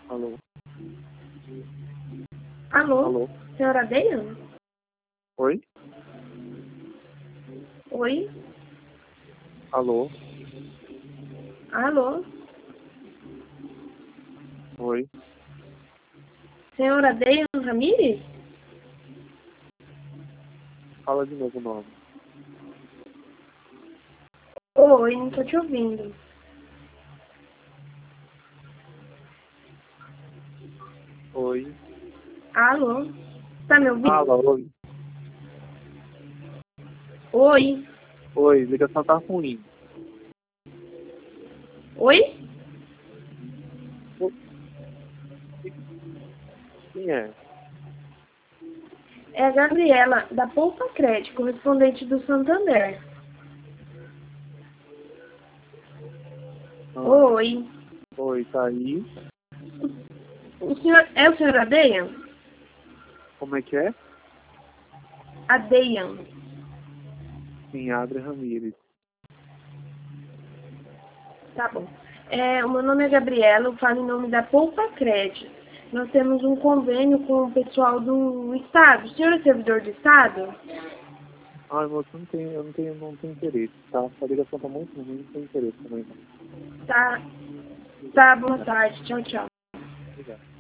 Alô? Alô? Alô? Senhora Deia? Oi? Oi? Alô? Alô? Oi? Senhora Deia Ramírez? Fala de novo o nome. Oi, não tô te ouvindo. Oi? Alô? Tá me ouvindo? Fala, oi. Oi? Oi, a ligação tá ruim. Oi? Quem é? É a Gabriela, da Poupa Crédito, correspondente do Santander. Ah, Oi? oi, tá aí? O senhor é o senhor Adeian? Como é que é? Adeian. Sim, Adria Ramírez. Tá bom. O meu nome é Gabriela, eu falo em nome da Poupa Crédito. Nós temos um convênio com o pessoal do Estado. O senhor é servidor do Estado? Ai, moço, eu não tenho interesse, tá? A ligação tá muito ruim, não tenho interesse também, não. Tá. Tá, boa tarde. Tchau, tchau. Obrigado.